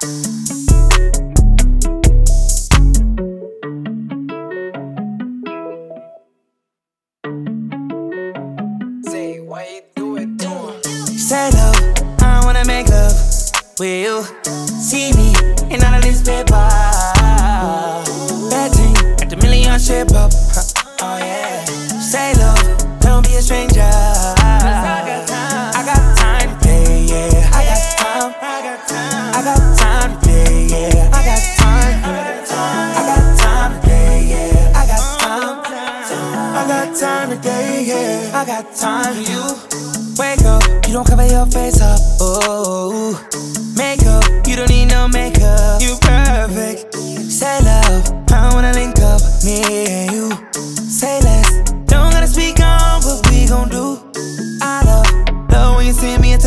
Say, why you do it, Say love, I wanna make love with you. See me in all of this paper. Bad thing, got the million shape up. Oh yeah. Say love, don't be a stranger. I got time to play, yeah. I got time. I got time to play, yeah. I got time. I got time to play, yeah. I got time. I got time today, yeah. I got time for you. Wake up, you don't cover your face up. Oh,